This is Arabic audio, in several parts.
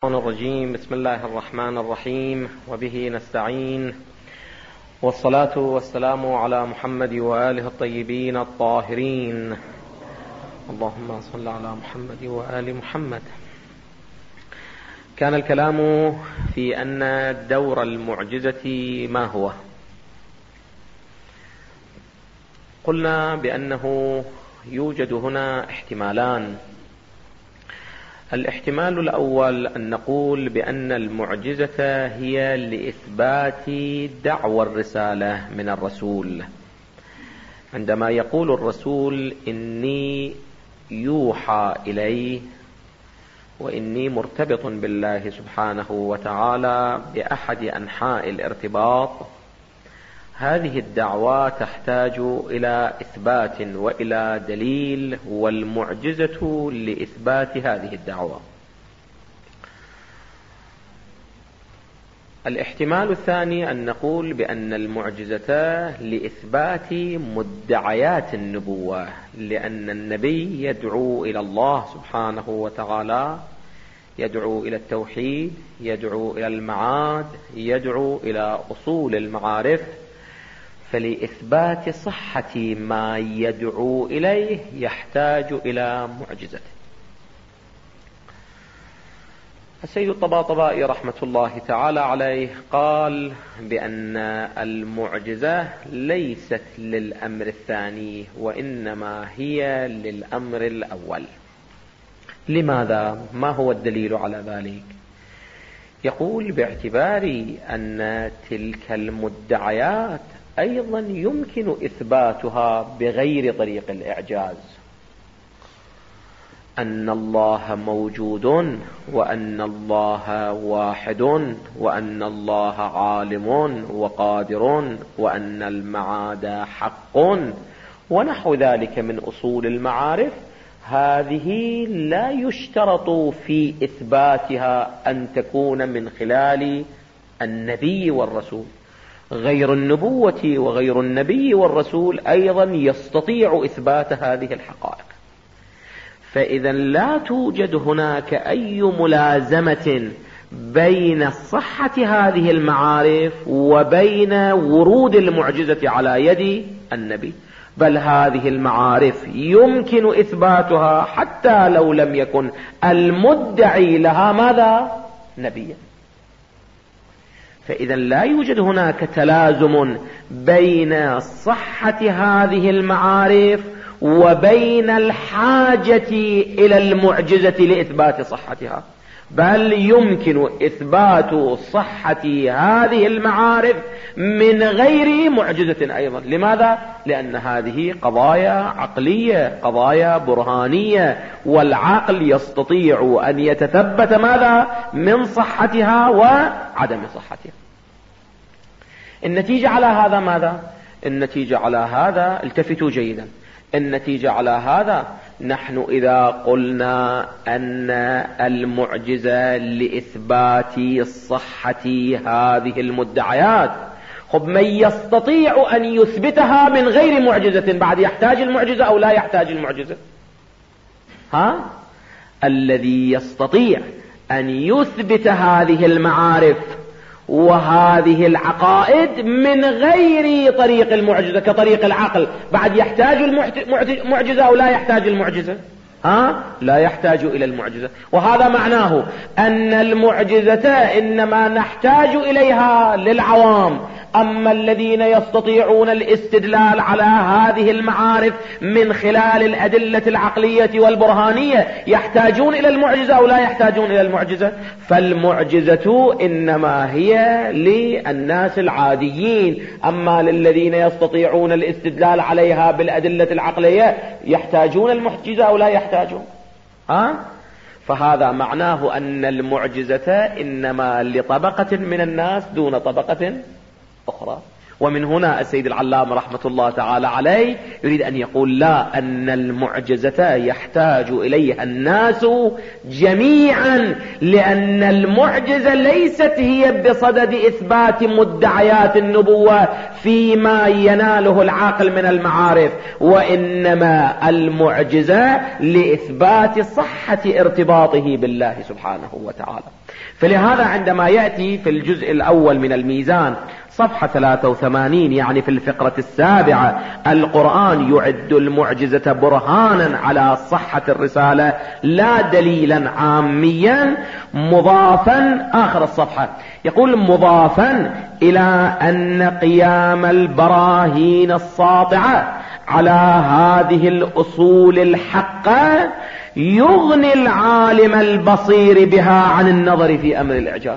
الرجيم. بسم الله الرحمن الرحيم، وبه نستعين، والصلاة والسلام على محمد وآله الطيبين الطاهرين. اللهم صل على محمد وآل محمد. كان الكلام في أن دور المعجزة ما هو. قلنا بأنه يوجد هنا احتمالان. الاحتمال الأول أن نقول بأن المعجزة هي لإثبات دعوى الرسالة من الرسول، عندما يقول الرسول إني يوحى إلي وإني مرتبط بالله سبحانه وتعالى بأحد أنحاء الارتباط. هذه الدعوة تحتاج إلى إثبات وإلى دليل، والمعجزة لإثبات هذه الدعوة. الاحتمال الثاني أن نقول بأن المعجزة لإثبات مدعيات النبوة، لأن النبي يدعو إلى الله سبحانه وتعالى، يدعو إلى التوحيد، يدعو إلى المعاد، يدعو إلى أصول المعارف، فلإثبات صحة ما يدعو إليه يحتاج إلى معجزة. السيد الطباطبائي رحمة الله تعالى عليه قال بأن المعجزة ليست للأمر الثاني، وإنما هي للأمر الأول. لماذا؟ ما هو الدليل على ذلك؟ يقول باعتبار أن تلك المدعيات أيضا يمكن إثباتها بغير طريق الإعجاز، أن الله موجود، وأن الله واحد، وأن الله عالم وقادر، وأن المعاد حق، ونحو ذلك من أصول المعارف. هذه لا يشترط في إثباتها أن تكون من خلال النبي والرسول. غير النبوة وغير النبي والرسول أيضا يستطيع إثبات هذه الحقائق. فإذا لا توجد هناك أي ملازمة بين صحة هذه المعارف وبين ورود المعجزة على يد النبي، بل هذه المعارف يمكن إثباتها حتى لو لم يكن المدعي لها ماذا؟ نبيا. فإذا لا يوجد هناك تلازم بين صحة هذه المعارف وبين الحاجة إلى المعجزة لإثبات صحتها، بل يمكن إثبات صحة هذه المعارف من غير معجزة أيضا. لماذا؟ لأن هذه قضايا عقلية، قضايا برهانية، والعقل يستطيع أن يتثبت ماذا؟ من صحتها وعدم صحتها. النتيجة على هذا ماذا؟ النتيجة على هذا، التفتوا جيدا، النتيجة على هذا نحن إذا قلنا أن المعجزة لإثبات صحة هذه المدعيات، خب من يستطيع أن يثبتها من غير معجزة بعد يحتاج المعجزة أو لا يحتاج المعجزة؟ الذي يستطيع أن يثبت هذه المعارف وهذه العقائد من غير طريق المعجزة كطريق العقل، بعد يحتاج المعجزة أو لا يحتاج المعجزة؟ لا يحتاج إلى المعجزة. وهذا معناه أن المعجزة إنما نحتاج إليها للعوام، أما الذين يستطيعون الاستدلال على هذه المعارف من خلال الأدلة العقلية والبرهانية يحتاجون إلى المعجزة أو لا يحتاجون إلى المعجزة؟ فالمعجزة إنما هي للناس العاديين، أما للذين يستطيعون الاستدلال عليها بالأدلة العقلية يحتاجون المعجزة أو لا يحتاجون؟ فهذا معناه أن المعجزة إنما لطبقة من الناس دون طبقة أخرى. ومن هنا السيد العلامة رحمة الله تعالى عليه يريد أن يقول لا، أن المعجزة يحتاج إليها الناس جميعا، لأن المعجزة ليست هي بصدد إثبات مدعيات النبوة فيما يناله العاقل من المعارف، وإنما المعجزة لإثبات صحة ارتباطه بالله سبحانه وتعالى. فلهذا عندما يأتي في الجزء الأول من الميزان صفحة 83 يعني في الفقرة السابعة القرآن يعد المعجزة برهانا على صحة الرسالة لا دليلا عاميا، مضافا آخر الصفحة يقول مضافا إلى أن قيام البراهين الساطعة على هذه الأصول الحقة يغني العالم البصير بها عن النظر في أمر الإعجاز.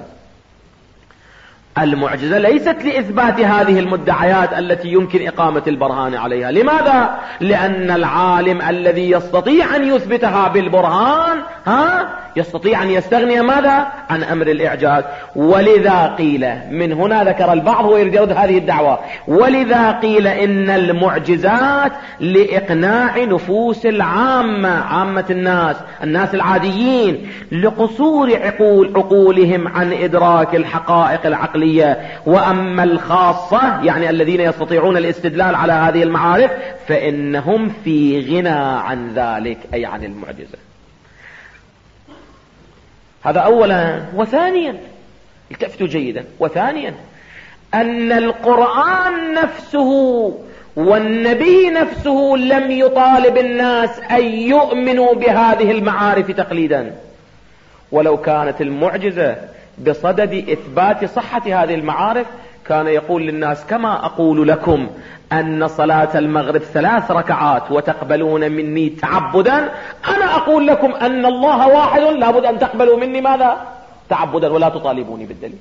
المعجزة ليست لإثبات هذه المدعيات التي يمكن إقامة البرهان عليها. لماذا؟ لأن العالم الذي يستطيع أن يثبتها بالبرهان يستطيع أن يستغني ماذا؟ عن أمر الإعجاز. ولذا قيل، من هنا ذكر البعض هو يريد يرد هذه الدعوة، ولذا قيل إن المعجزات لإقناع نفوس عامة الناس العاديين، لقصور عقولهم عن إدراك الحقائق العقلية. وأما الخاصة يعني الذين يستطيعون الاستدلال على هذه المعارف فإنهم في غنى عن ذلك، أي عن المعجزة. هذا أولا. وثانيا التفتوا جيدا، وثانيا أن القرآن نفسه والنبي نفسه لم يطالب الناس أن يؤمنوا بهذه المعارف تقليدا. ولو كانت المعجزة بصدد إثبات صحة هذه المعارف كان يقول للناس كما أقول لكم أن صلاة المغرب 3 ركعات وتقبلون مني تعبدا، أنا أقول لكم أن الله واحد لابد أن تقبلوا مني ماذا؟ تعبدا، ولا تطالبوني بالدليل.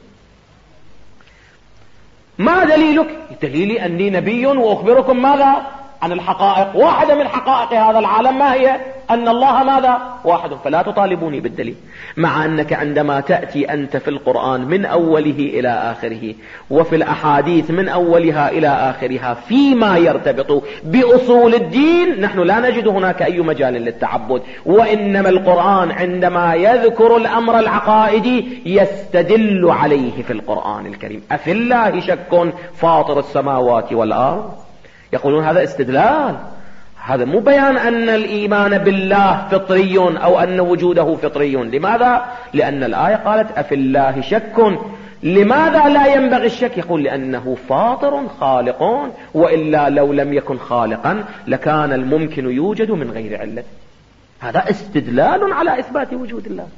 ما دليلك؟ دليلي أني نبي وأخبركم ماذا؟ عن الحقائق. واحدة من حقائق هذا العالم ما هي؟ أن الله ماذا؟ واحد، فلا تطالبوني بالدليل. مع أنك عندما تأتي أنت في القرآن من أوله إلى آخره وفي الأحاديث من أولها إلى آخرها فيما يرتبط بأصول الدين، نحن لا نجد هناك أي مجال للتعبد، وإنما القرآن عندما يذكر الأمر العقائدي يستدل عليه في القرآن الكريم. أفي الله شك فاطر السماوات والأرض؟ يقولون هذا استدلال، هذا مو بيان أن الإيمان بالله فطري أو أن وجوده فطري. لماذا؟ لأن الآية قالت أفي الله شك. لماذا لا ينبغي الشك؟ يقول لأنه فاطر خالق، وإلا لو لم يكن خالقا لكان الممكن يوجد من غير علة. هذا استدلال على إثبات وجود الله.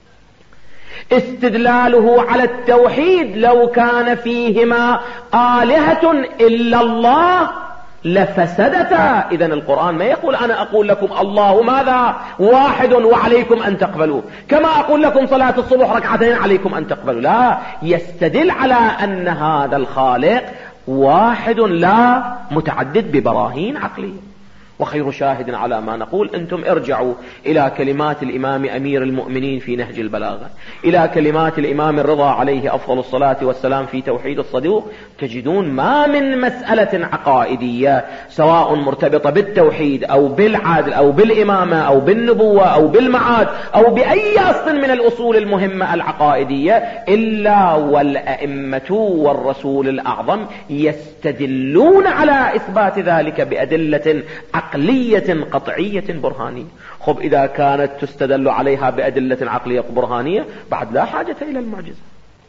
استدلاله على التوحيد، لو كان فيهما آلهة إلا الله لفسدتا. إذن القرآن ما يقول أنا أقول لكم الله ماذا؟ واحد وعليكم أن تقبلوا، كما أقول لكم صلاة الصبح 2 عليكم أن تقبلوا. لا، يستدل على أن هذا الخالق واحد لا متعدد ببراهين عقلية. وخير شاهد على ما نقول أنتم ارجعوا إلى كلمات الإمام أمير المؤمنين في نهج البلاغة، إلى كلمات الإمام الرضا عليه أفضل الصلاة والسلام في توحيد الصدوق، تجدون ما من مسألة عقائدية سواء مرتبطة بالتوحيد أو بالعدل أو بالإمامة أو بالنبوة أو بالمعاد أو بأي أصل من الأصول المهمة العقائدية إلا والأئمة والرسول الأعظم يستدلون على إثبات ذلك بأدلة عقلية قطعية برهانية. خب إذا كانت تستدل عليها بأدلة عقلية برهانية بعد لا حاجة إلى المعجزة.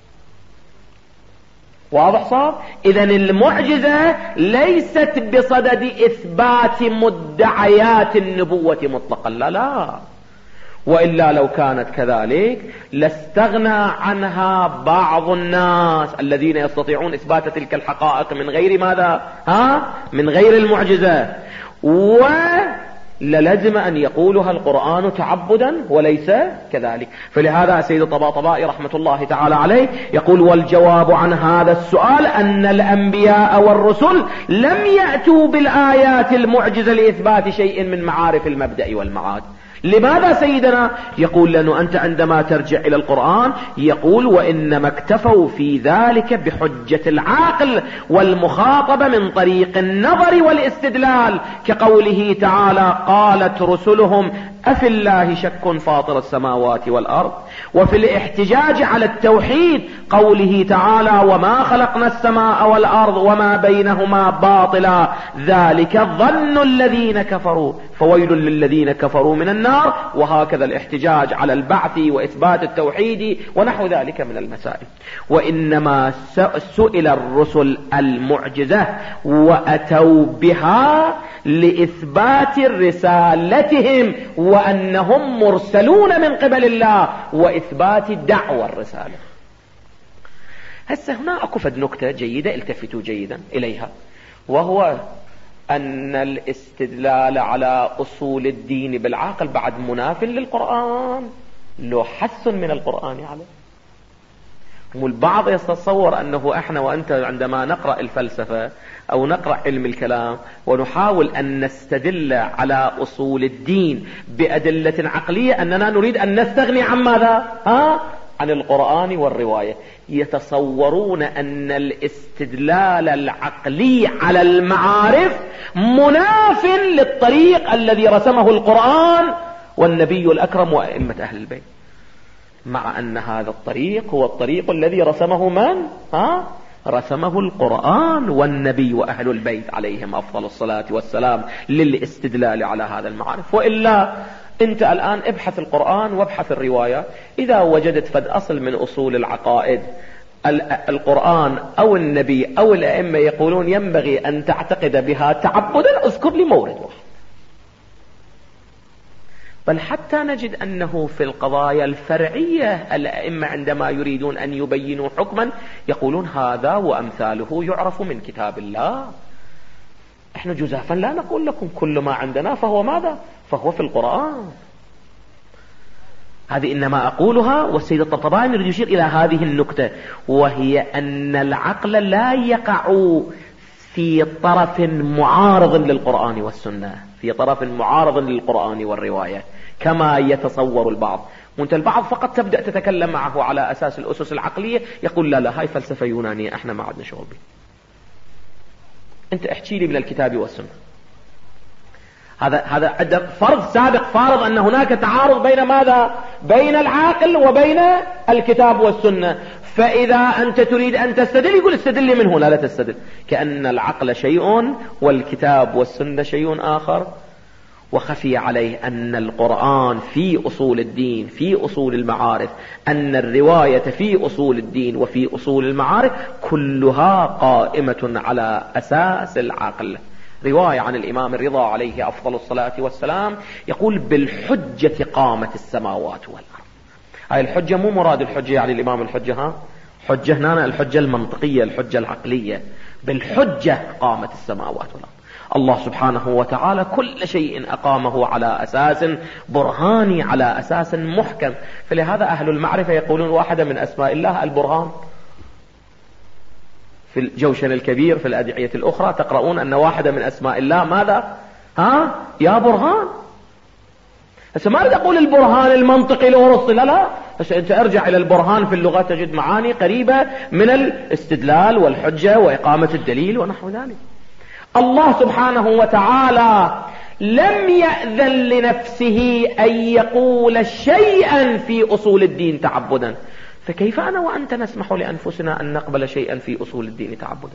واضح صار؟ إذن المعجزة ليست بصدد إثبات مدعيات النبوة مطلقا، لا، وإلا لو كانت كذلك لاستغنى عنها بعض الناس الذين يستطيعون إثبات تلك الحقائق من غير ماذا؟ من غير المعجزة، وللزم أن يقولها القرآن تعبدا وليس كذلك. فلهذا سيد الطباطبائي رحمة الله تعالى عليه يقول والجواب عن هذا السؤال أن الأنبياء والرسل لم يأتوا بالآيات المعجزة لإثبات شيء من معارف المبدأ والمعاد. لماذا سيدنا؟ يقول لأنه أنت عندما ترجع إلى القرآن يقول وإنما اكتفوا في ذلك بحجة العقل والمخاطبة من طريق النظر والاستدلال، كقوله تعالى قالت رسلهم أفي الله شك فاطر السماوات والأرض، وفي الاحتجاج على التوحيد قوله تعالى وما خلقنا السماء والأرض وما بينهما باطلا ذلك ظن الذين كفروا فويل للذين كفروا من النار، وهكذا الاحتجاج على البعث وإثبات التوحيد ونحو ذلك من المسائل. وإنما سئل الرسل المعجزة وأتوا بها لإثبات رسالتهم وأنهم مرسلون من قبل الله وإثبات دعوى الرسالة. هسه هنا أكو فد نكتة جيدة التفتوا جيدا إليها، وهو أن الاستدلال على أصول الدين بالعقل بعد مناف للقرآن، له حث من القرآن عليه. والبعض يتصور أنه إحنا وأنت عندما نقرأ الفلسفة أو نقرأ علم الكلام ونحاول أن نستدل على أصول الدين بأدلة عقلية أننا نريد أن نستغني عن ماذا؟ عن القرآن والرواية. يتصورون أن الاستدلال العقلي على المعارف مناف للطريق الذي رسمه القرآن والنبي الأكرم وأئمة أهل البيت، مع أن هذا الطريق هو الطريق الذي رسمه من؟ رسمه القرآن والنبي وأهل البيت عليهم أفضل الصلاة والسلام للاستدلال على هذا المعارف. وإلا أنت الآن ابحث القرآن وابحث الرواية، إذا وجدت فد أصل من أصول العقائد القرآن أو النبي أو الأئمة يقولون ينبغي أن تعتقد بها تعبدا، اذكر لي مورد واحد. بل حتى نجد أنه في القضايا الفرعية الأئمة عندما يريدون أن يبينوا حكما يقولون هذا وأمثاله يعرف من كتاب الله. احنا جزافا لا نقول لكم كل ما عندنا فهو ماذا؟ فهو في القرآن. هذه إنما أقولها، والسيد الطبطباني يريد يشير إلى هذه النكتة، وهي أن العقل لا يقع في طرف معارض للقرآن والسنة، في طرف معارض للقرآن والرواية كما يتصور البعض. وانت البعض فقط تبدأ تتكلم معه على أساس الأسس العقلية يقول لا هاي فلسفة يونانية احنا ما عندنا شغل بها. انت احكي لي من الكتاب والسنة. هذا عندك فرض سابق فارض أن هناك تعارض بين ماذا؟ بين العاقل وبين الكتاب والسنة. فإذا أنت تريد أن تستدل يقول استدل لي من هنا، لا تستدل، كأن العقل شيء والكتاب والسنة شيء آخر. وخفي عليه أن القرآن في أصول الدين في أصول المعارف، أن الرواية في أصول الدين وفي أصول المعارف كلها قائمة على أساس العقل. رواية عن الإمام الرضا عليه أفضل الصلاة والسلام يقول بالحجة قامت السماوات والأرض. هاي الحجة مو مراد الحجة يعني الإمام الحجة، حجة هنا الحجة المنطقية الحجة العقلية. بالحجة قامت السماوات والأرض. الله سبحانه وتعالى كل شيء أقامه على أساس برهاني، على أساس محكم. فلهذا أهل المعرفة يقولون واحدة من أسماء الله البرهان. في الجوشن الكبير في الأدعية الأخرى تقرؤون أن واحدة من أسماء الله ماذا؟ يا برهان. هسه ما أريد أقول البرهان المنطقي له رص، لا هسه أنت أرجع إلى البرهان في اللغة تجد معاني قريبة من الاستدلال والحجة وإقامة الدليل ونحو ذلك. الله سبحانه وتعالى لم يأذن لنفسه أن يقول شيئا في أصول الدين تعبدا، فكيف أنا وأنت نسمح لأنفسنا أن نقبل شيئا في أصول الدين تعبدا؟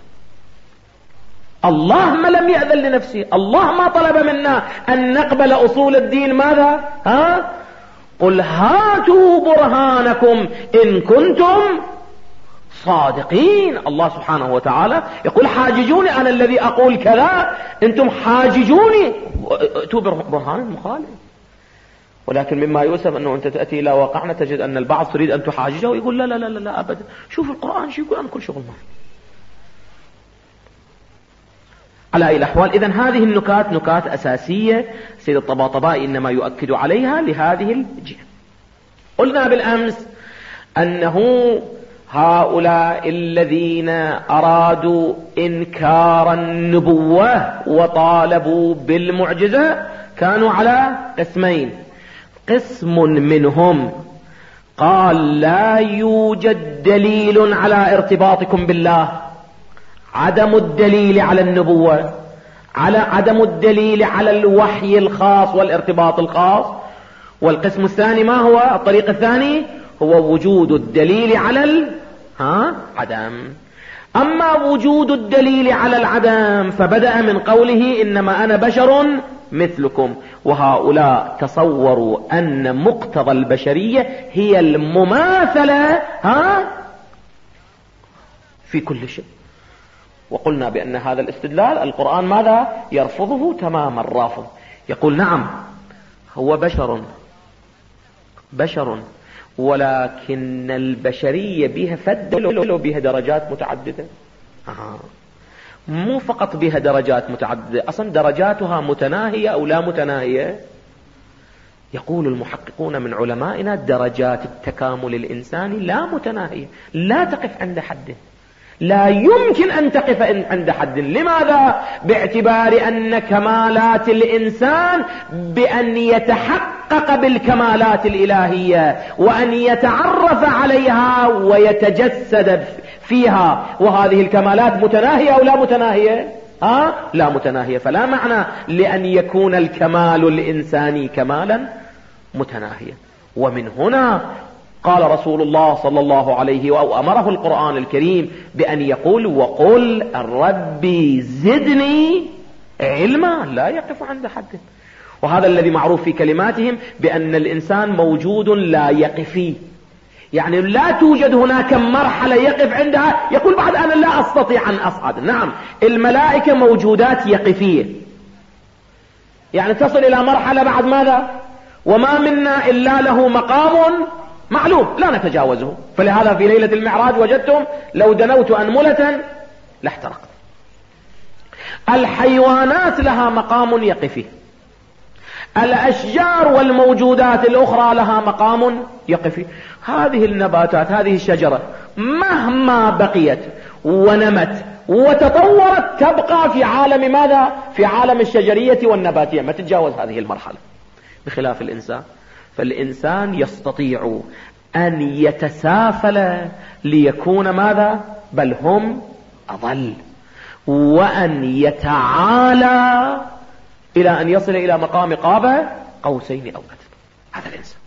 الله ما لم يأذن لنفسه، الله ما طلب منا أن نقبل أصول الدين ماذا؟ قل هاتوا برهانكم إن كنتم صادقين. الله سبحانه وتعالى يقول حاججوني، أنا الذي أقول كذا أنتم حاججوني، ائتوا برهان مخالف. ولكن مما يؤسف أنه أنت تأتي إلى واقعنا تجد أن البعض تريد أن تحاججه ويقول لا لا لا لا أبدا، شوف القرآن شو يقول، أنا كل شغل معي. على أي الأحوال إذن هذه النكات نكات أساسية سيد الطباطبائي إنما يؤكد عليها لهذه الجهة. قلنا بالأمس أنه هؤلاء الذين أرادوا إنكار النبوة وطالبوا بالمعجزة كانوا على قسمين. قسم منهم قال لا يوجد دليل على ارتباطكم بالله، عدم الدليل على النبوة، على عدم الدليل على الوحي الخاص والارتباط الخاص. والقسم الثاني ما هو؟ الطريق الثاني هو وجود الدليل على عدم. أما وجود الدليل على العدم فبدأ من قوله إنما أنا بشر مثلكم، وهؤلاء تصوروا أن مقتضى البشرية هي المماثلة في كل شيء. وقلنا بأن هذا الاستدلال القرآن ماذا؟ يرفضه تماما رافض. يقول نعم هو بشر ولكن البشرية بها بها درجات متعددة، مو فقط بها درجات متعددة، أصلا درجاتها متناهية أو لا متناهية. يقول المحققون من علمائنا درجات التكامل الإنساني لا متناهية، لا تقف عند حد، لا يمكن أن تقف عند حد. لماذا؟ باعتبار أن كمالات الإنسان بأن يتحقق بالكمالات الإلهية وأن يتعرف عليها ويتجسد فيها، وهذه الكمالات متناهية أو لا متناهية؟ لا متناهية. فلا معنى لأن يكون الكمال الإنساني كمالا متناهيا. ومن هنا قال رسول الله صلى الله عليه وأمره القرآن الكريم بأن يقول وقل ربي زدني علما، لا يقف عند حد. وهذا الذي معروف في كلماتهم بأن الإنسان موجود لا يقفي، يعني لا توجد هناك مرحلة يقف عندها يقول بعد أنا لا أستطيع أن أصعد. نعم الملائكة موجودات يقفية، يعني تصل إلى مرحلة بعد ماذا؟ وما منا إلا له مقام معلوم لا نتجاوزه. فلهذا في ليلة المعراج وجدتم لو دنوت أنملة لاحترقت. الحيوانات لها مقام يقفي، الأشجار والموجودات الأخرى لها مقام يقفي. هذه النباتات، هذه الشجرة مهما بقيت ونمت وتطورت تبقى في عالم ماذا؟ في عالم الشجرية والنباتية، ما تتجاوز هذه المرحلة. بخلاف الإنسان، فالإنسان يستطيع أن يتسافل ليكون ماذا؟ بل هم أضل، وأن يتعالى إلى أن يصل إلى مقام قاب قوسين أو أدنى. هذا الإنسان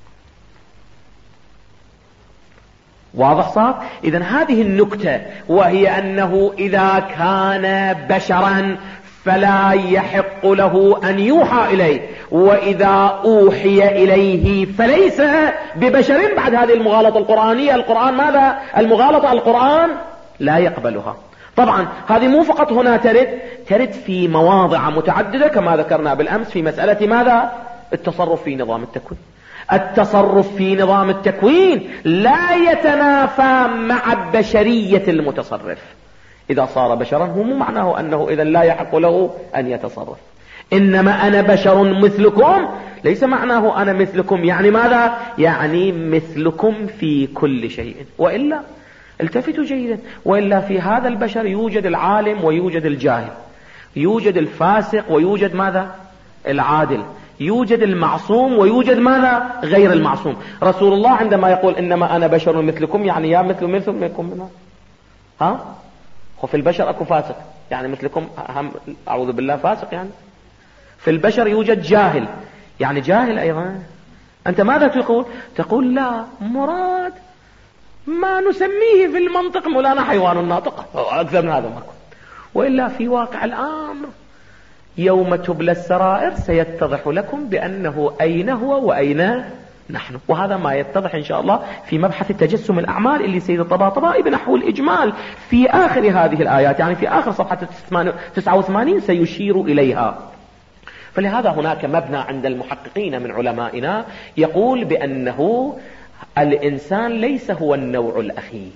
واضح صار؟ إذن هذه النكتة، وهي أنه إذا كان بشرا فلا يحق له أن يوحى إليه، وإذا أوحي إليه فليس ببشر. بعد هذه المغالطة القرآنية، القرآن ماذا؟ المغالطة القرآن لا يقبلها. طبعا هذه مو فقط هنا ترد في مواضع متعددة كما ذكرنا بالأمس في مسألة ماذا؟ التصرف في نظام التكوين. التصرف في نظام التكوين لا يتنافى مع بشرية المتصرف. إذا صار بشرا هو مو معناه أنه إذا لا يحق له أن يتصرف. إنما أنا بشر مثلكم ليس معناه أنا مثلكم يعني ماذا؟ يعني مثلكم في كل شيء. وإلا التفتوا جيدا، وإلا في هذا البشر يوجد العالم ويوجد الجاهل، يوجد الفاسق ويوجد ماذا؟ العادل، يوجد المعصوم ويوجد ماذا؟ غير المعصوم. رسول الله عندما يقول إنما أنا بشر مثلكم يعني يا مثلكم منها. وفي البشر أكو فاسق، يعني مثلكم هم أعوذ بالله فاسق. يعني في البشر يوجد جاهل، يعني جاهل أيضا. أنت ماذا تقول؟ تقول لا مراد ما نسميه في المنطق مولانا حيوان ناطق، أكثر من هذا ما كنت. وإلا في واقع الأمر يوم تبلى السرائر سيتضح لكم بأنه أين هو وأين نحن. وهذا ما يتضح إن شاء الله في مبحث التجسم الأعمال اللي سيد الطباطبائي بنحو الإجمال في آخر هذه الآيات، يعني في آخر صفحة 89 سيشير إليها. فلهذا هناك مبنى عند المحققين من علمائنا يقول بأنه الإنسان ليس هو النوع الأخير.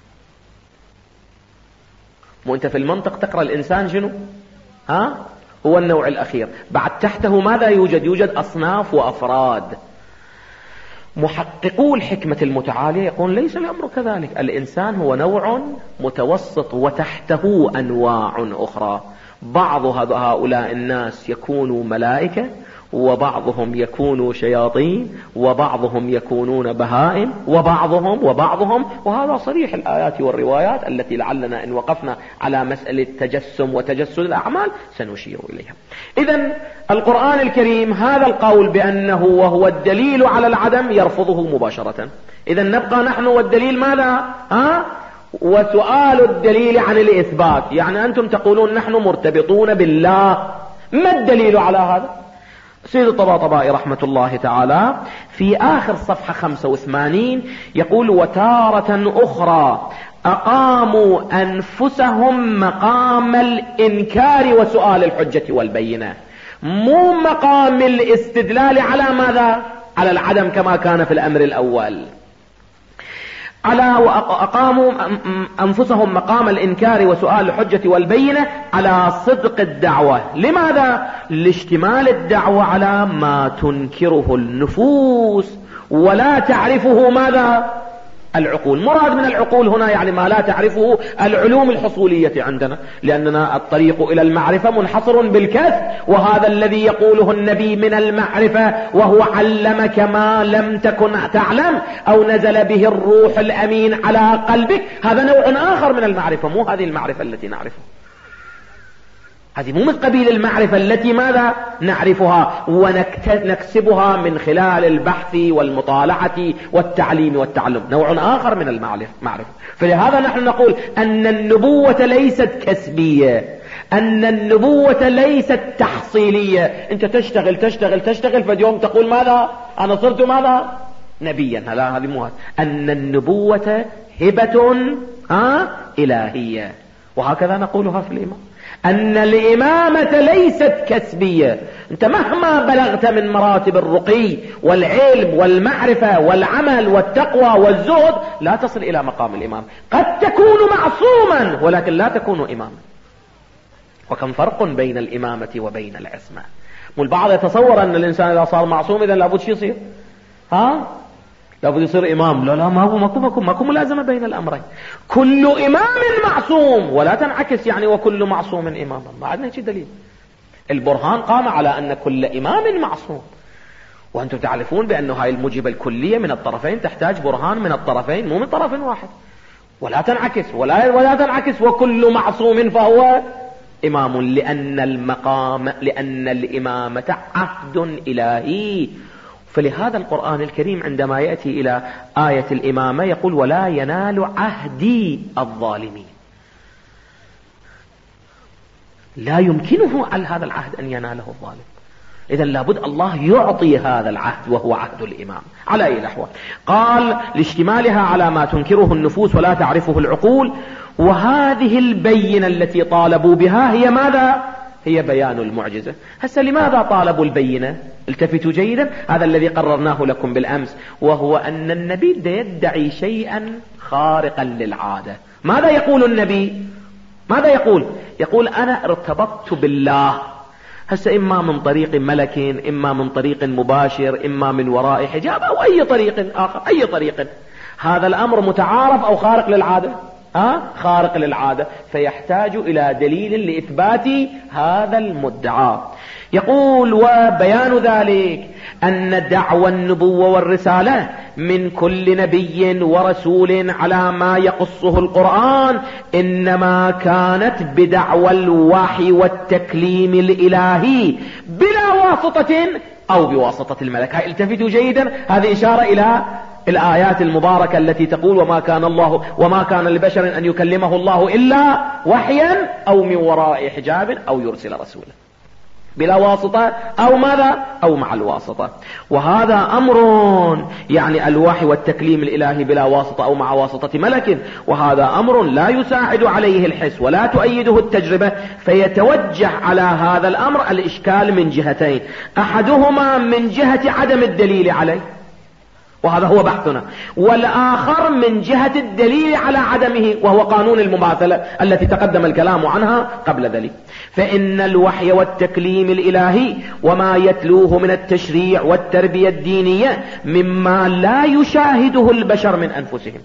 وانت في المنطق تقرأ الإنسان شنو؟ هو النوع الأخير. بعد تحته ماذا يوجد؟ يوجد أصناف وأفراد. محققو الحكمة المتعالية يقول ليس الأمر كذلك، الإنسان هو نوع متوسط وتحته أنواع أخرى. بعض هؤلاء الناس يكونوا ملائكة، وبعضهم يكونوا شياطين وبعضهم يكونون بهائم وبعضهم وهذا صريح الآيات والروايات التي لعلنا إن وقفنا على مسألة تجسم وتجسد الأعمال سنشير إليها. إذن القرآن الكريم هذا القول بأنه وهو الدليل على العدم يرفضه مباشرة. إذن نبقى نحن والدليل ماذا؟ وسؤال الدليل عن الإثبات، يعني أنتم تقولون نحن مرتبطون بالله، ما الدليل على هذا؟ سيد الطباطبائي رحمة الله تعالى في آخر صفحة 85 يقول: وتارة أخرى أقاموا أنفسهم مقام الإنكار وسؤال الحجة والبينة، مو مقام الاستدلال على ماذا؟ على العدم كما كان في الأمر الأول. وأقاموا أنفسهم مقام الإنكار وسؤال الحجة والبينة على صدق الدعوة. لماذا؟ لاشتمال الدعوة على ما تنكره النفوس ولا تعرفه ماذا؟ العقول. مراد من العقول هنا يعني ما لا تعرفه العلوم الحصولية عندنا، لأننا الطريق إلى المعرفة منحصر بالكسب، وهذا الذي يقوله النبي من المعرفة وهو علمك ما لم تكن تعلم أو نزل به الروح الأمين على قلبك، هذا نوع آخر من المعرفة، مو هذه المعرفة التي نعرفها، هذه مو من قبيل المعرفة التي ماذا نعرفها ونكسبها من خلال البحث والمطالعة والتعليم والتعلم، نوع آخر من المعرفة. فلهذا نحن نقول أن النبوة ليست كسبية، أن النبوة ليست تحصيلية. أنت تشتغل تشتغل تشتغل فد يوم تقول ماذا؟ أنا صرت ماذا؟ نبيا. لا، هذه مو هذا. أن النبوة هبة إلهية، وهكذا نقولها في الإمام، أن الإمامة ليست كسبية. أنت مهما بلغت من مراتب الرقي والعلم والمعرفة والعمل والتقوى والزهد لا تصل إلى مقام الإمام. قد تكون معصوما ولكن لا تكون إماما. وكم فرق بين الإمامة وبين العصمة. والبعض يتصور أن الإنسان إذا صار معصوم إذا لابد شي يصير لابد يصير إمام. لا، ما هو ماكو ملازمة بين الأمرين. كل إمام معصوم، ولا تنعكس يعني وكل معصوم إماما، ما عندنا شيء دليل. البرهان قام على أن كل إمام معصوم، وأنتم تعرفون بأن هاي الموجبة الكلية من الطرفين تحتاج برهان من الطرفين، مو من طرف واحد. ولا تنعكس ولا تنعكس وكل معصوم فهو إمام، لأن الإمامة عهد إلهي. فلهذا القرآن الكريم عندما يأتي إلى آية الإمامة يقول: ولا ينال عهدي الظالمين. لا يمكنه على هذا العهد أن يناله الظالم. إذن لابد الله يعطي هذا العهد وهو عهد الإمام على أي الأحوال. قال: لاشتمالها على ما تنكره النفوس ولا تعرفه العقول. وهذه البينة التي طالبوا بها هي ماذا؟ هي بيان المعجزة. هسه لماذا طالبوا البينة؟ التفتوا جيدا، هذا الذي قررناه لكم بالأمس، وهو أن النبي يدعي شيئا خارقا للعادة. ماذا يقول النبي؟ ماذا يقول؟ يقول: أنا ارتبطت بالله، هسه إما من طريق ملك، إما من طريق مباشر، إما من وراء حجاب، أو أي طريق آخر، أي طريق. هذا الأمر متعارف أو خارق للعادة؟ خارق للعادة، فيحتاج إلى دليل لإثبات هذا المدعى. يقول: وبيان ذلك أن دعوى النبوة والرسالة من كل نبي ورسول على ما يقصه القرآن إنما كانت بدعوى الوحي والتكليم الإلهي بلا واسطة أو بواسطة الملك. هاي التفتوا جيدا، هذه إشارة إلى الآيات المباركة التي تقول: وما كان لبشر أن يكلمه الله إلا وحيا أو من وراء حجاب أو يرسل رسولا، بلا واسطة أو ماذا؟ أو مع الواسطة. وهذا أمر يعني الوحي والتكليم الإلهي بلا واسطة أو مع واسطة ملك، وهذا أمر لا يساعد عليه الحس ولا تؤيده التجربة، فيتوجه على هذا الأمر الإشكال من جهتين: أحدهما من جهة عدم الدليل عليه، وهذا هو بحثنا، والآخر من جهة الدليل على عدمه، وهو قانون المماثلة التي تقدم الكلام عنها قبل ذلك. فإن الوحي والتكليم الإلهي وما يتلوه من التشريع والتربية الدينية مما لا يشاهده البشر من أنفسهم.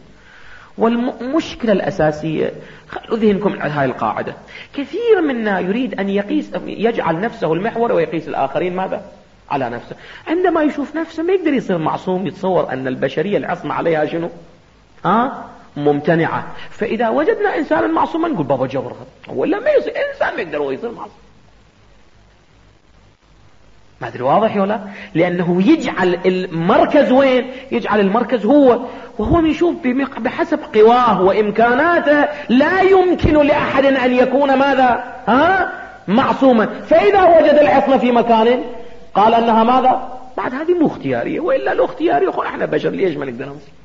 والمشكلة الأساسية، خلوا ذهنكم على هذه القاعدة، كثير منا يريد أن يجعل نفسه المحور ويقيس الآخرين ماذا؟ على نفسه. عندما يشوف نفسه ما يقدر يصير معصوم، يتصور أن البشرية العصمة عليها شنو؟ ممتنعة. فإذا وجدنا إنسانا معصوما نقول بابا جبر، ولا ما يصير إنسان ما يقدر هو يصير معصوم. ما أدري واضح ولا؟ لأنه يجعل المركز وين؟ يجعل المركز هو، وهو يشوف بحسب قواه وإمكاناته لا يمكن لأحد أن يكون ماذا؟ معصوما. فإذا وجد العصمة في مكان قال أنها ماذا؟ بعد هذه مو اختيارية، وإلا لو اختياري احنا بشر ليش ما نقدر نصير؟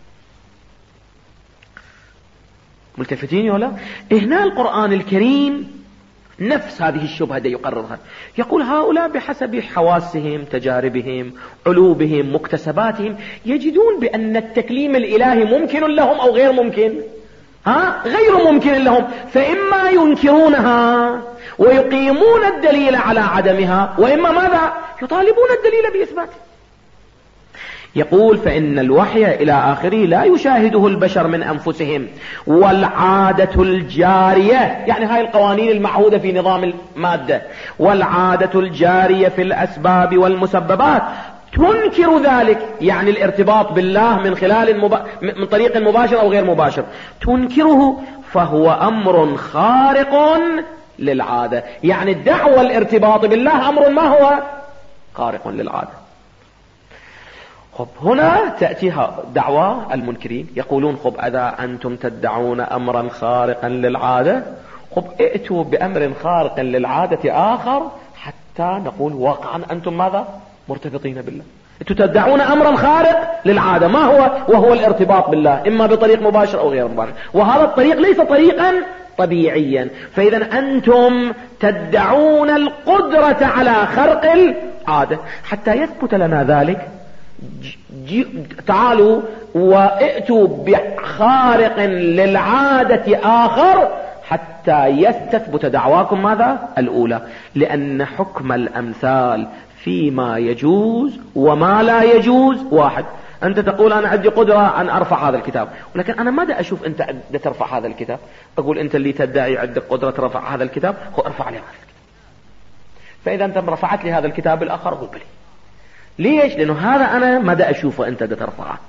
ملتفتين ولا؟ هنا القرآن الكريم نفس هذه الشبهة دي يقررها، يقول هؤلاء بحسب حواسهم، تجاربهم، علوبهم، مكتسباتهم، يجدون بأن التكليم الإلهي ممكن لهم أو غير ممكن، غير ممكن لهم، فإما ينكرونها ويقيمون الدليل على عدمها، وإما ماذا؟ يطالبون الدليل بإثباته. يقول فإن الوحي إلى آخره لا يشاهده البشر من أنفسهم، والعادة الجارية، يعني هاي القوانين المعهودة في نظام المادة، والعادة الجارية في الأسباب والمسببات تنكر ذلك، يعني الارتباط بالله من خلال من طريق مباشر أو غير مباشر تنكره، فهو أمر خارق للعادة. يعني الدعوة الارتباط بالله أمر ما هو خارق للعادة. هنا تأتي دعوة المنكرين، يقولون إذا أنتم تدعون أمرا خارقا للعادة، ائتوا بأمر خارق للعادة آخر حتى نقول واقعا أنتم ماذا؟ مرتبطين بالله. أنتم تدعون أمرا خارق للعادة، ما هو؟ وهو الارتباط بالله، إما بطريق مباشر أو غير مباشر، وهذا الطريق ليس طريقا طبيعيا. فإذا أنتم تدعون القدرة على خرق العادة. حتى يثبت لنا ذلك تعالوا وائتوا بخارق للعادة آخر حتى يستثبت دعواكم ماذا؟ الأولى. لأن حكم الأمثال فيما يجوز وما لا يجوز واحد. أنت تقول أنا عندي قدرة أن أرفع هذا الكتاب، ولكن أنا ماذا أشوف أنت ترفع هذا الكتاب؟ أقول أنت اللي تدعي عندك قدرة ترفع هذا الكتاب، ارفع لي هذا الكتاب. فإذا أنت رفعت لي هذا الكتاب الآخر قل بلي. ليش؟ لأنه هذا أنا ماذا أشوفه أنت ترفعه.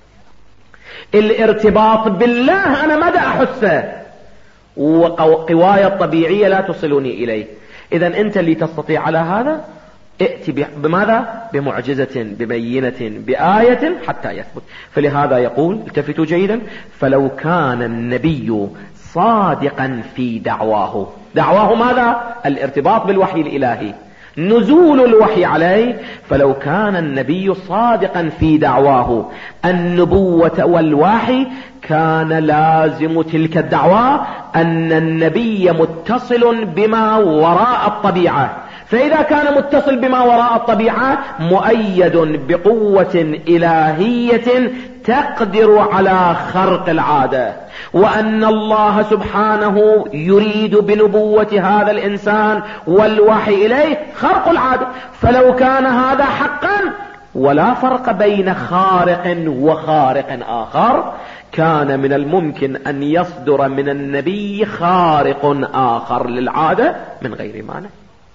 الارتباط بالله أنا ماذا أحسه، وقواي الطبيعية لا تصلني إليه. إذا أنت اللي تستطيع على هذا، ائتي بماذا؟ بمعجزة، ببينة، بآية حتى يثبت. فلهذا يقول التفتوا جيدا، فلو كان النبي صادقا في دعواه ماذا؟ الارتباط بالوحي الإلهي، نزول الوحي عليه. فلو كان النبي صادقا في دعواه النبوة والوحي، كان لازم تلك الدعوة أن النبي متصل بما وراء الطبيعة. فإذا كان متصل بما وراء الطبيعة مؤيد بقوة إلهية تقدر على خرق العادة، وأن الله سبحانه يريد بنبوة هذا الإنسان والوحي إليه خرق العادة. فلو كان هذا حقا ولا فرق بين خارق وخارق آخر، كان من الممكن أن يصدر من النبي خارق آخر للعادة من غير مانع.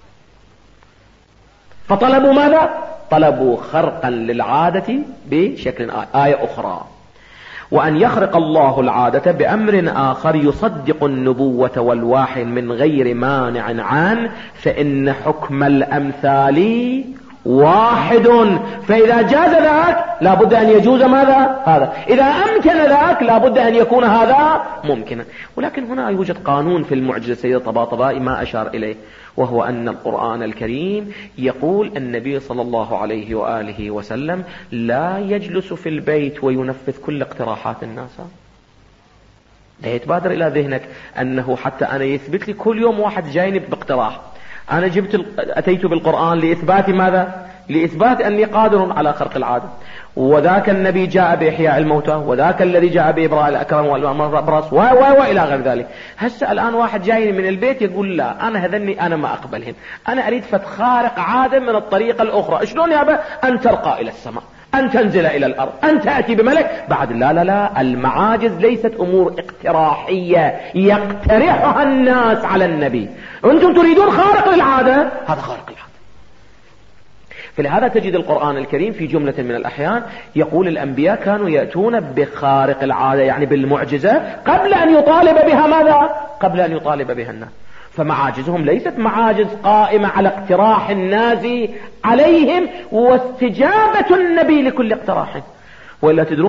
فطلبوا ماذا؟ طلبوا خرقا للعادة بشكل آية أخرى، وأن يخرق الله العادة بأمر آخر يصدق النبوة والوحي من غير مانع عنه، فإن حكم الأمثال واحد. فإذا جاز ذاك لابد أن يجوز ماذا؟ هذا. إذا أمكن ذاك لابد أن يكون هذا ممكنا. ولكن هنا يوجد قانون في المعجزة سيد طباطبائي ما أشار إليه، وهو أن القرآن الكريم يقول النبي صلى الله عليه وآله وسلم لا يجلس في البيت وينفذ كل اقتراحات الناس. لا يتبادر إلى ذهنك أنه حتى أنا يثبت لي كل يوم واحد جايني باقتراح. أنا أتيت بالقرآن لإثبات ماذا؟ لإثبات أني قادر على خرق العادة. وذاك النبي جاء بإحياء الموتى، وذاك الذي جاء بإبراء الأكرم والأبرص وإلى غير ذلك. هسه الآن واحد جايني من البيت يقول لا أنا هذني أنا ما أقبلهم، أنا أريد خارق عادة من الطريقة الأخرى. شلون يا أبا؟ أن ترقى إلى السماء، أن تنزل إلى الأرض، أن تأتي بملك. بعد لا المعاجز ليست أمور اقتراحية يقترحها الناس على النبي. أنتم تريدون خارق للعادة، هذا خارق العادة. فلهذا تجد القرآن الكريم في جملة من الأحيان يقول الأنبياء كانوا يأتون بخارق العادة، يعني بالمعجزة، قبل أن يطالب بها ماذا؟ قبل أن يطالب بها الناس. فمعاجزهم ليست معاجز قائمة على اقتراح الناس عليهم واستجابة النبي لكل اقتراح. وإلا تدرون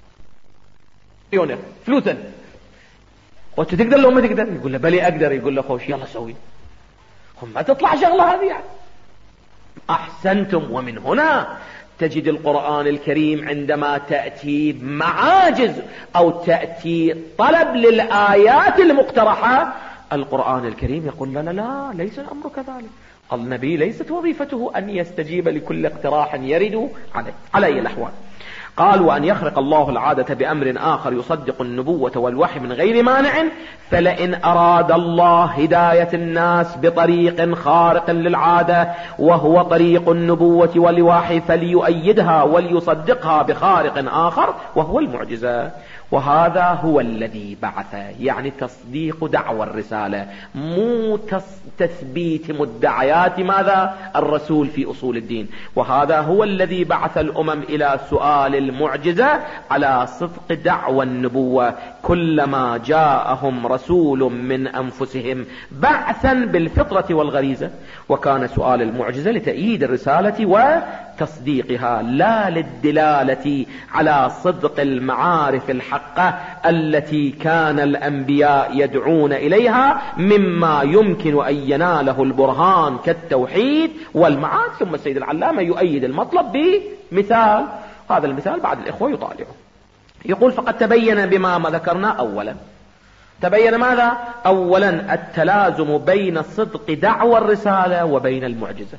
فلوسا وتقدر لو ما تقدر، يقول له بلي أقدر، يقول له خوش يلا سوي، ما تطلع شغلة هذه يعني. أحسنتم. ومن هنا تجد القرآن الكريم عندما تأتي معاجز أو تأتي طلب للآيات المقترحة، القرآن الكريم يقول لا لا لا، ليس الأمر كذلك. النبي ليست وظيفته أن يستجيب لكل اقتراح يرد على أي الأحوال. قال وأن يخرق الله العادة بأمر آخر يصدق النبوة والوحي من غير مانع، فلئن أراد الله هداية الناس بطريق خارق للعادة وهو طريق النبوة والوحي فليؤيدها وليصدقها بخارق آخر وهو المعجزة. وهذا هو الذي بعث، يعني تصديق دعوى الرسالة، مو تثبيت مدعيات ماذا؟ الرسول في أصول الدين. وهذا هو الذي بعث الأمم إلى سؤال المعجزة على صدق دعوى النبوة كلما جاءهم رسول من أنفسهم بعثا بالفطرة والغريزة. وكان سؤال المعجزة لتأييد الرسالة وتصديقها، لا للدلالة على صدق المعارف الحقة التي كان الأنبياء يدعون إليها مما يمكن أن يناله البرهان كالتوحيد والمعاد. ثم السيد العلامة يؤيد المطلب بمثال، هذا المثال بعد الإخوة يطالعه. يقول فقد تبين بما ذكرنا أولا. تبين ماذا؟ أولا التلازم بين صدق دعوى الرسالة وبين المعجزة.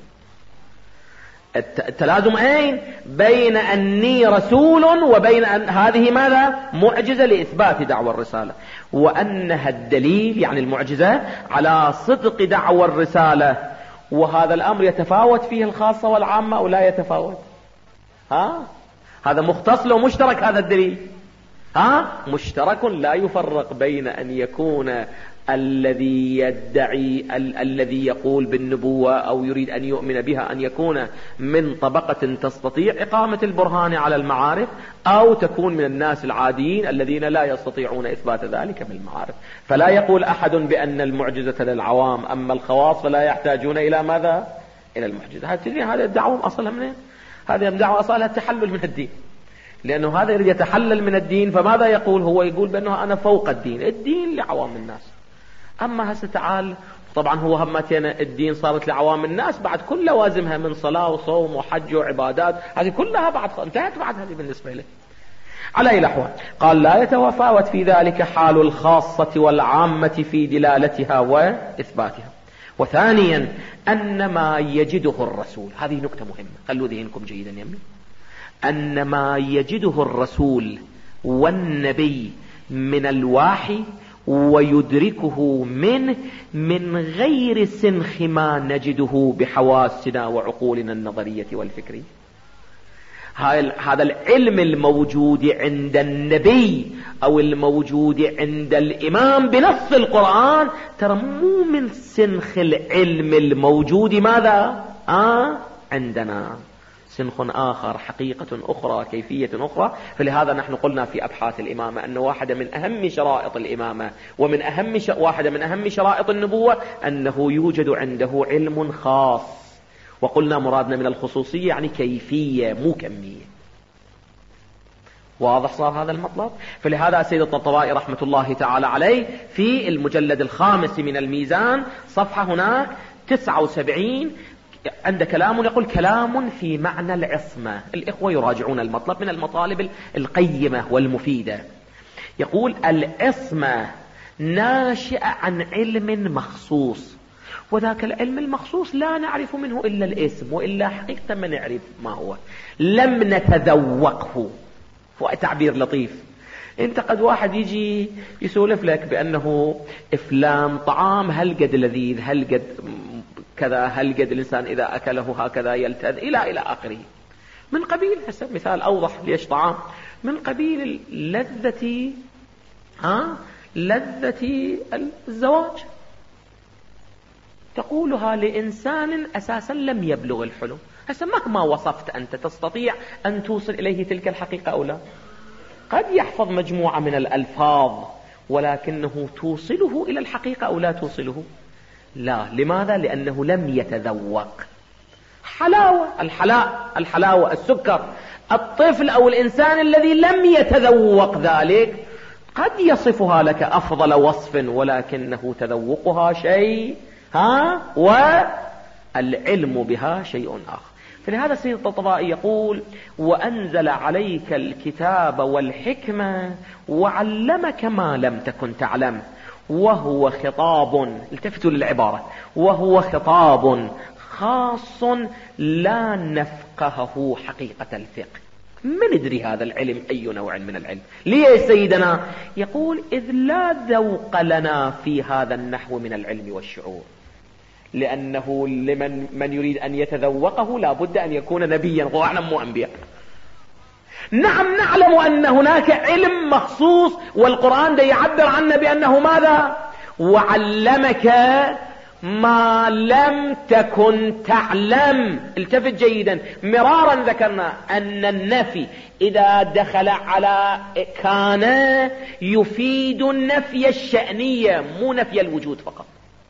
التلازم أين؟ بين أني رسول وبين أن هذه ماذا؟ معجزة لإثبات دعوى الرسالة، وأنها الدليل يعني المعجزة على صدق دعوى الرسالة. وهذا الأمر يتفاوت فيه الخاصة والعامة أو لا يتفاوت؟ هذا مختص له مشترك هذا الدليل؟ مشترك، لا يفرق بين أن يكون الذي يدعي الذي يقول بالنبوة أو يريد أن يؤمن بها أن يكون من طبقة تستطيع إقامة البرهان على المعارف، أو تكون من الناس العاديين الذين لا يستطيعون إثبات ذلك بالمعارف. فلا يقول أحد بأن المعجزة للعوام، أما الخواص فلا يحتاجون إلى ماذا؟ إلى المعجزة. هذا الدعوة أصلها منين؟ هذه الدعوة أصلها التحلل من الدين، لأنه هذا يريد يتحلل من الدين. فماذا يقول؟ هو يقول بأنه أنا فوق الدين، الدين لعوام الناس. أما هسه تعال، طبعا هو همتين الدين صارت لعوام الناس بعد كل لوازمها من صلاة وصوم وحج وعبادات، هذه كلها بعد انتهت بعد هذه بالنسبة له. على أي الأحوال قال لا يتفاوت في ذلك حال الخاصة والعامة في دلالتها وإثباتها. وثانيا أن ما يجده الرسول، هذه نكتة مهمة خلوا ذهنكم جيدا يمي، أن ما يجده الرسول والنبي من الواحي ويدركه منه من غير سنخ ما نجده بحواسنا وعقولنا النظرية والفكرية. هذا العلم الموجود عند النبي أو الموجود عند الإمام بنص القرآن ترى مو من سنخ العلم الموجود ماذا؟ عندنا سنخ آخر، حقيقة أخرى، كيفية أخرى. فلهذا نحن قلنا في أبحاث الإمامة أن واحدة من أهم شرائط الإمامة ومن واحدة من أهم شرائط النبوة أنه يوجد عنده علم خاص. وقلنا مرادنا من الخصوصية يعني كيفية مو كمية. واضح صار هذا المطلب؟ فلهذا سيد الطبطبائي رحمة الله تعالى عليه في المجلد الخامس من الميزان صفحة هناك 79 عند كلام يقول كلام في معنى العصمة. الإخوة يراجعون المطلب من المطالب القيمة والمفيدة. يقول العصمة ناشئة عن علم مخصوص، وذاك العلم المخصوص لا نعرف منه إلا الاسم، وإلا حقيقة ما نعرف ما هو، لم نتذوقه. هو تعبير لطيف. انت قد واحد يجي يسولف لك بأنه فلان طعام هل قد لذيذ، هل قد كذا، هل قد الإنسان إذا أكله هكذا يلتذ إلى آخره، من قبيل هسه مثال أوضح ليش طعام، من قبيل لذة لذة الزواج. تقولها لإنسان أساسا لم يبلغ الحلم. هسه مهما وصفت أنت تستطيع أن توصل إليه تلك الحقيقة أو لا؟ قد يحفظ مجموعة من الألفاظ ولكنه توصله إلى الحقيقة أو لا توصله؟ لا. لماذا؟ لأنه لم يتذوق حلاوة الحلاوة السكر. الطفل أو الإنسان الذي لم يتذوق ذلك قد يصفها لك أفضل وصف ولكنه تذوقها شيء والعلم بها شيء آخر. فلهذا سيد الطبطبائي يقول: وأنزل عليك الكتاب والحكمة وعلمك ما لم تكن تعلم. وهو خطاب، التفتوا للعبارة، وهو خطاب خاص لا نفقهه حقيقة الفقه. ما ندري هذا العلم أي نوع من العلم. ليه سيدنا؟ يقول: إذ لا ذوق لنا في هذا النحو من العلم والشعور. لأنه من يريد أن يتذوقه لا بد أن يكون نبيا، وإحنا مو أنبياء. نعم نعلم أن هناك علم مخصوص والقرآن ده يعبر عنه بأنه ماذا؟ وعلمك ما لم تكن تعلم. التفت جيدا، مرارا ذكرنا أن النفي إذا دخل على كان يفيد النفي الشأنية مو نفي الوجود فقط.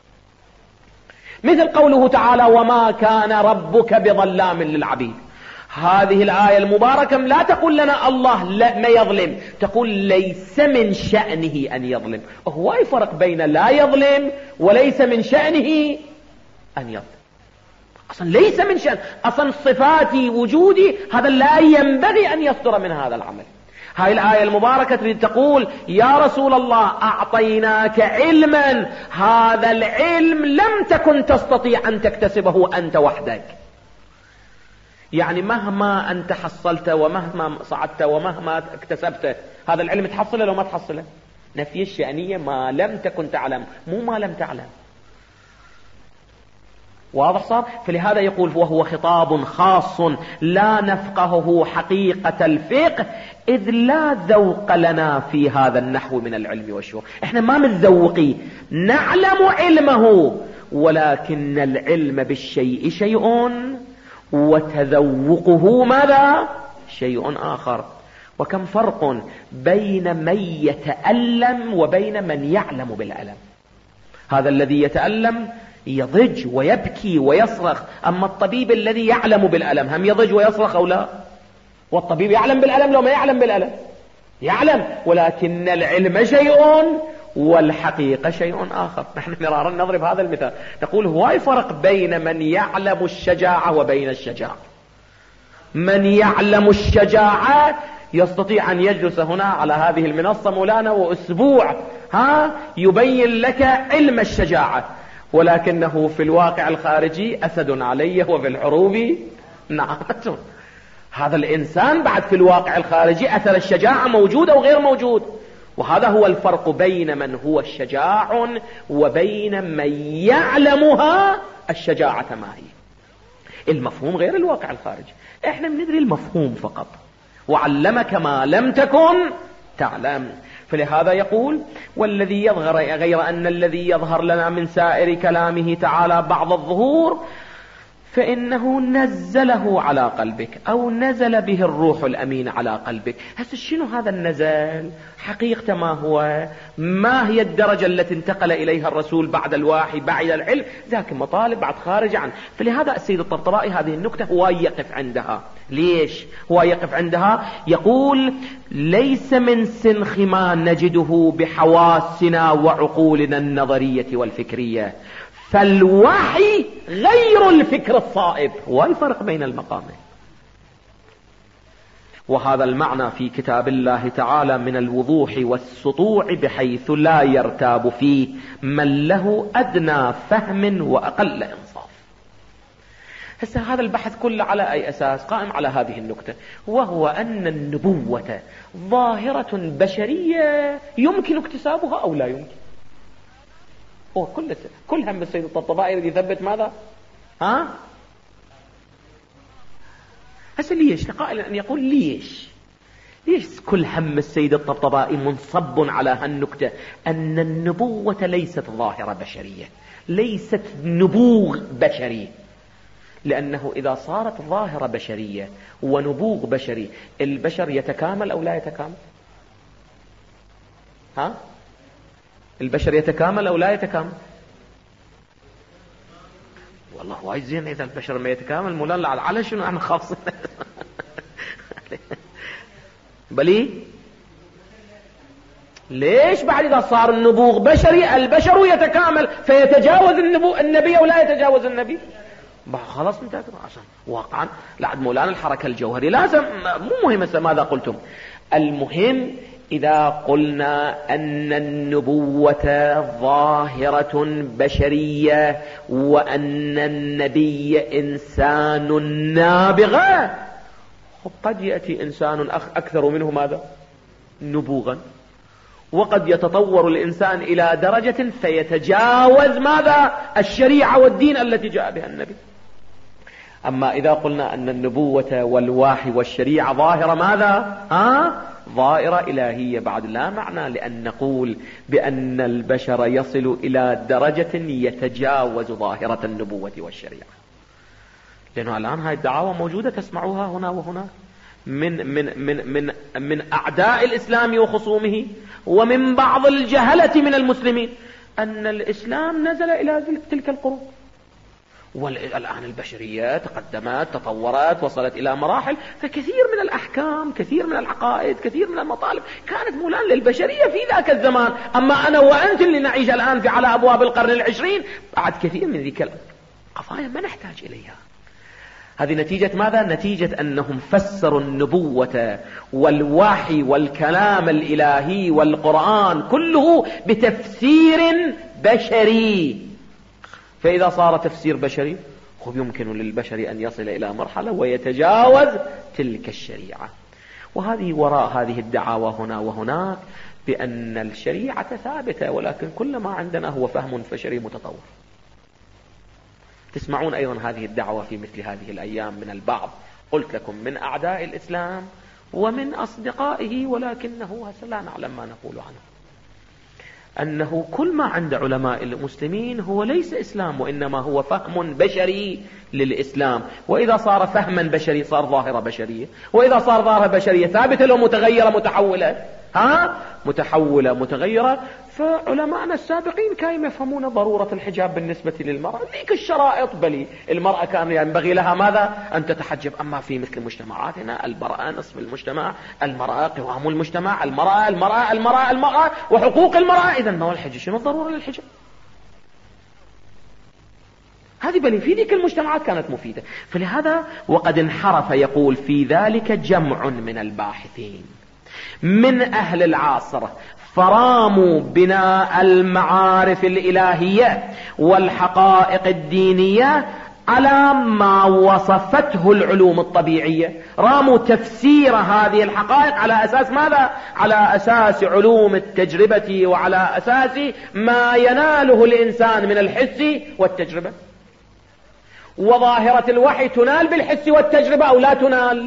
مثل قوله تعالى: وما كان ربك بظلام للعبيد. هذه الآية المباركة لا تقول لنا الله لا ما يظلم، تقول ليس من شأنه أن يظلم. هو أي فرق بين لا يظلم وليس من شأنه أن يظلم؟ أصلا ليس من شأن، أصلا صفاتي وجودي هذا لا ينبغي أن يصدر من هذا العمل. هاي الآية المباركة تريد تقول: يا رسول الله أعطيناك علما، هذا العلم لم تكن تستطيع أن تكتسبه أنت وحدك. يعني مهما أنت حصلت ومهما صعدت ومهما اكتسبت، هذا العلم تحصله لو ما تحصله. نفي الشأنية ما لم تكن تعلم، مو ما لم تعلم. واضح صار؟ فلهذا يقول: وهو خطاب خاص لا نفقهه حقيقة الفقه إذ لا ذوق لنا في هذا النحو من العلم والشعور. احنا ما متذوقي، نعلم علمه، ولكن العلم بالشيء شيء وتذوقه ماذا؟ شيء آخر. وكم فرق بين من يتألم وبين من يعلم بالألم. هذا الذي يتألم يضج ويبكي ويصرخ، أما الطبيب الذي يعلم بالألم هم يضج ويصرخ أو لا؟ والطبيب يعلم بالألم لو ما يعلم بالألم؟ يعلم، ولكن العلم شيء والحقيقة شيء آخر. نحن مرارا نضرب هذا المثال، نقول هواي فرق بين من يعلم الشجاعة وبين الشجاعة. من يعلم الشجاعة يستطيع أن يجلس هنا على هذه المنصة مولانا وأسبوع يبين لك علم الشجاعة، ولكنه في الواقع الخارجي أسد علي وفي الحروب نعمة. هذا الإنسان بعد في الواقع الخارجي أثر الشجاعة موجود أو غير موجود. وهذا هو الفرق بين من هو شجاع وبين من يعلمها الشجاعة ما هي. المفهوم غير الواقع الخارجي، احنا بندري المفهوم فقط. وعلمك ما لم تكن تعلم. فلهذا يقول: والذي يظهر، غير أن الذي يظهر لنا من سائر كلامه تعالى بعض الظهور فإنه نزله على قلبك أو نزل به الروح الأمين على قلبك. هسه شنو هذا النزل؟ حقيقة ما هو؟ ما هي الدرجة التي انتقل إليها الرسول بعد الوحي بعد العلم؟ ذاك مطالب بعد خارج عنه. فلهذا السيد الطبطبائي هذه النكتة هو يقف عندها. ليش هو يقف عندها؟ يقول: ليس من سنخ ما نجده بحواسنا وعقولنا النظرية والفكرية، فالوحي غير الفكر الصائب. والفرق بين المقامين. وهذا المعنى في كتاب الله تعالى من الوضوح والسطوع بحيث لا يرتاب فيه من له أدنى فهم وأقل إنصاف. هسه هذا البحث كله على أي أساس؟ قائم على هذه النكتة، وهو أن النبوة ظاهرة بشرية يمكن اكتسابها أو لا يمكن. هو كل هم السيد الطبطبائي يريد يثبت ماذا؟ هسه ليش؟ قائل أن يقول ليش؟ ليش كل هم السيد الطبطبائي منصب على هالنكتة أن النبوة ليست ظاهرة بشرية، ليست نبوغ بشري؟ لأنه إذا صارت ظاهرة بشرية ونبوغ بشري، البشر يتكامل أو لا يتكامل؟ ها؟ البشر يتكامل أو لا يتكامل؟ والله وايد زين إذا البشر ما يتكامل، مولانا على شنو احنا خاصين؟ بلي ليش بعد إذا صار النبوغ بشري البشر يتكامل فيتجاوز النبي أو لا يتجاوز النبي؟ خلاص انتهى عشان واقعا لا مولانا الحركة الجوهرية لازم، مو مهم ماذا قلتم. المهم إذا قلنا أن النبوة ظاهرة بشرية وأن النبي إنسان نابغة، قد يأتي إنسان أكثر منه ماذا؟ نبوغا، وقد يتطور الإنسان إلى درجة فيتجاوز ماذا؟ الشريعة والدين التي جاء بها النبي. أما إذا قلنا أن النبوة والوحي والشريعة ظاهرة ماذا؟ ظاهرة إلهية، بعد لا معنى لأن نقول بأن البشر يصل إلى درجة يتجاوز ظاهرة النبوة والشريعة. لأنه الآن هاي الدعاوى موجودة تسمعوها هنا وهنا من أعداء الإسلام وخصومه ومن بعض الجهلة من المسلمين أن الإسلام نزل إلى تلك القرون، والآن البشرية تقدمت تطورت وصلت إلى مراحل، فكثير من الأحكام كثير من العقائد كثير من المطالب كانت مولانا للبشرية في ذاك الزمان. أما أنا وأنت اللي نعيش الآن على أبواب القرن العشرين بعد كثير من ذيك القضايا ما نحتاج إليها. هذه نتيجة ماذا؟ نتيجة أنهم فسروا النبوة والوحي والكلام الإلهي والقرآن كله بتفسير بشري. فإذا صار تفسير بشري يمكن للبشر أن يصل إلى مرحلة ويتجاوز تلك الشريعة. وهذه وراء هذه الدعاوى هنا وهناك بأن الشريعة ثابتة، ولكن كل ما عندنا هو فهم بشري متطور. تسمعون أيضا هذه الدعوة في مثل هذه الأيام من البعض، قلت لكم من أعداء الإسلام ومن أصدقائه، ولكنه لا نعلم ما نقول عنه، أنه كل ما عند علماء المسلمين هو ليس إسلام وإنما هو فهم بشري للإسلام. وإذا صار فهما بشري صار ظاهرة بشرية، وإذا صار ظاهرة بشرية ثابتة لو متغيرة متحولة متحولة متغيرة. فعلماءنا السابقين كانوا يفهمون ضرورة الحجاب بالنسبة للمرأة، ذيك الشرائط بلي المرأة كان ينبغي لها ماذا؟ أن تتحجب. أما في مثل مجتمعاتنا المرأة نصف المجتمع، المرأة قوام المجتمع، المرأة المرأة المرأة المرأة وحقوق المرأة، إذا ما هو الحجاب؟ شنو الضرورة للحجاب؟ هذه بلي في ذيك المجتمعات كانت مفيدة. فلهذا وقد انحرف يقول في ذلك جمع من الباحثين من أهل العصر، فراموا بناء المعارف الإلهية والحقائق الدينية على ما وصفته العلوم الطبيعية. راموا تفسير هذه الحقائق على أساس ماذا؟ على أساس علوم التجربة وعلى أساس ما يناله الإنسان من الحس والتجربة. وظاهرة الوحي تنال بالحس والتجربة أو لا تنال؟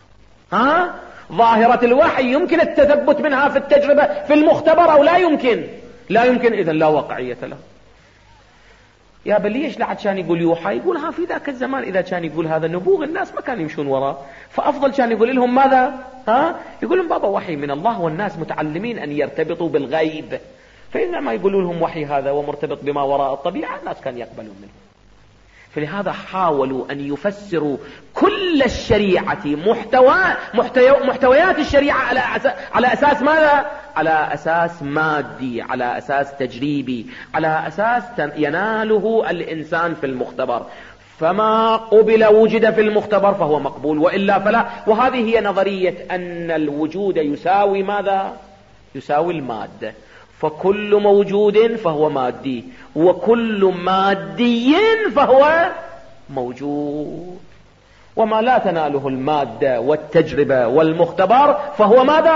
ظاهرة الوحي يمكن التثبت منها في التجربة في المختبر أو لا يمكن؟ لا يمكن، إذن لا واقعية له. يا بل ليش لعد كان يقول يوحى؟ يقولها في ذاك الزمان إذا كان يقول هذا نبوغ الناس ما كانوا يمشون وراه، فأفضل كان يقول لهم ماذا؟ يقول لهم بابا وحي من الله والناس متعلمين أن يرتبطوا بالغيب، فإذا ما يقولوا لهم وحي هذا ومرتبط بما وراء الطبيعة الناس كان يقبلون منه. فلهذا حاولوا أن يفسروا كل الشريعة محتويات الشريعة على أساس ماذا؟ على أساس مادي، على أساس تجريبي، على أساس يناله الإنسان في المختبر. فما قبل وجد في المختبر فهو مقبول وإلا فلا. وهذه هي نظرية أن الوجود يساوي ماذا؟ يساوي المادة. فكل موجود فهو مادي، وكل مادي فهو موجود. وما لا تناله المادة والتجربة والمختبر فهو ماذا؟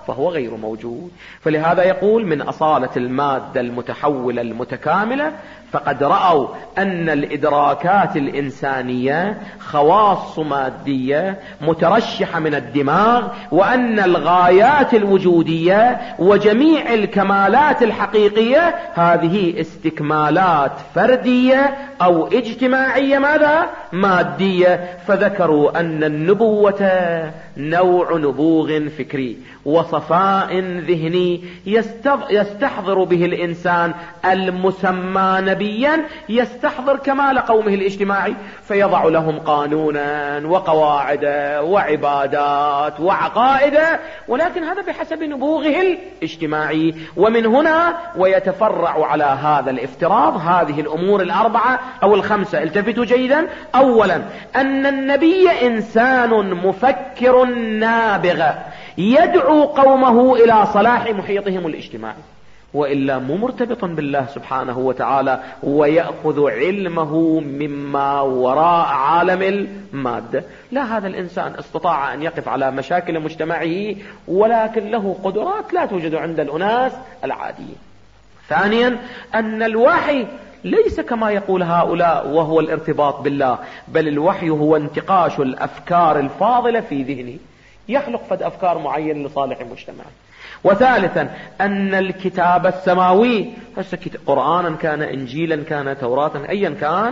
فهو غير موجود. فلهذا يقول من أصالة المادة المتحولة المتكاملة فقد رأوا أن الإدراكات الإنسانية خواص مادية مترشحة من الدماغ، وأن الغايات الوجودية وجميع الكمالات الحقيقية هذه استكمالات فردية أو اجتماعية ماذا؟ مادية. فذكروا أن النبوة نوع نبوغ فكري وصفاء ذهني يستحضر به الإنسان المسمى نبيا، يستحضر كمال قومه الاجتماعي، فيضع لهم قانونا وقواعد وعبادات وعقائد، ولكن هذا بحسب نبوغه الاجتماعي. ومن هنا ويتفرع على هذا الافتراض هذه الأمور الأربعة أو الخمسة. التفتوا جيدا. أولا أن النبي إنسان مفكر نابغ يدعو قومه إلى صلاح محيطهم الاجتماعي، وإلا مو مرتبط بالله سبحانه وتعالى ويأخذ علمه مما وراء عالم المادة. لا، هذا الإنسان استطاع أن يقف على مشاكل مجتمعه، ولكن له قدرات لا توجد عند الأناس العاديين. ثانيا أن الوحي ليس كما يقول هؤلاء وهو الارتباط بالله، بل الوحي هو انتقاش الأفكار الفاضلة في ذهنه، يخلق فد أفكار معينة لصالح المجتمع. وثالثا أن الكتاب السماوي قرآنا كان إنجيلا كان توراة أيا كان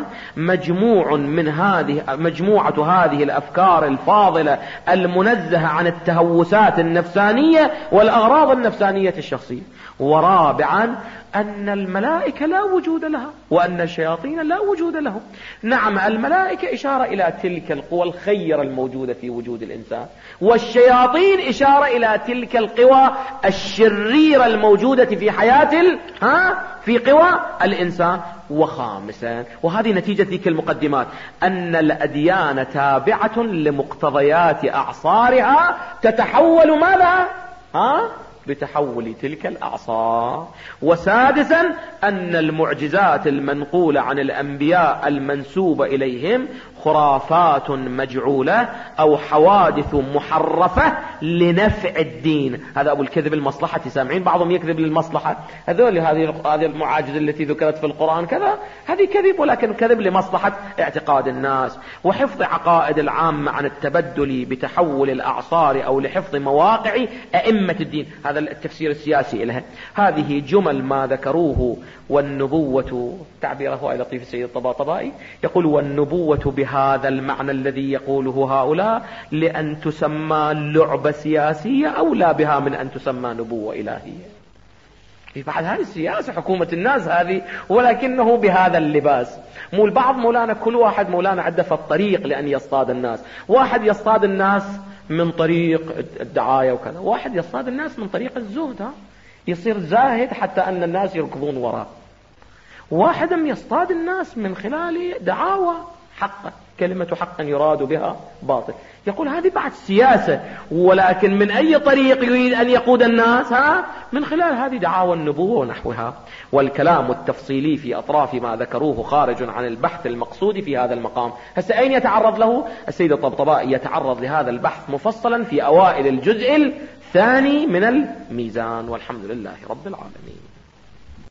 مجموعة هذه الأفكار الفاضلة المنزهة عن التهوسات النفسانية والأغراض النفسانية الشخصية. ورابعا أن الملائكة لا وجود لها وأن الشياطين لا وجود لهم. نعم، الملائكة إشارة إلى تلك القوى الخيرة الموجودة في وجود الإنسان، والشياطين إشارة إلى تلك القوى الشريرة الموجودة في حياة في قوى الإنسان. وخامسا، وهذه نتيجة ذيك المقدمات، أن الأديان تابعة لمقتضيات أعصارها تتحول ماذا؟ بتحول تلك الأعصار. وسادسا أن المعجزات المنقولة عن الأنبياء المنسوبة إليهم خرافات مجعولة أو حوادث محرفة لنفع الدين. هذا أبو الكذب المصلحة، سامعين بعضهم يكذب للمصلحة، هذه المعاجز التي ذكرت في القرآن كذا، هذه كذب، ولكن كذب لمصلحة اعتقاد الناس وحفظ عقائد العامة عن التبدل بتحول الأعصار أو لحفظ مواقع أئمة الدين. هذا التفسير السياسي لها. هذه جمل ما ذكروه. والنبوة، تعبيره لطيف السيد الطباطبائي يقول: والنبوة بهذا المعنى الذي يقوله هؤلاء لأن تسمى لعبة سياسية أولى بها من أن تسمى نبوة إلهية. في بعد هذه السياسة حكومة الناس هذه، ولكنه بهذا اللباس. مو البعض مولانا، كل واحد مولانا عنده في الطريق لأن يصطاد الناس. واحد يصطاد الناس من طريق الدعاية وكذا، واحد يصطاد الناس من طريق الزهد، يصير زاهد حتى أن الناس يركضون وراء. واحد يصطاد الناس من خلال دعاوى حق، كلمة حق يراد بها باطل. يقول هذه بعد سياسة، ولكن من أي طريق يريد أن يقود الناس؟ من خلال هذه دعاوى النبوة ونحوها. والكلام التفصيلي في أطراف ما ذكروه خارج عن البحث المقصود في هذا المقام. هسه أين يتعرض له السيد الطبطبائي؟ يتعرض لهذا البحث مفصلا في أوائل الجزء الثاني من الميزان. والحمد لله رب العالمين.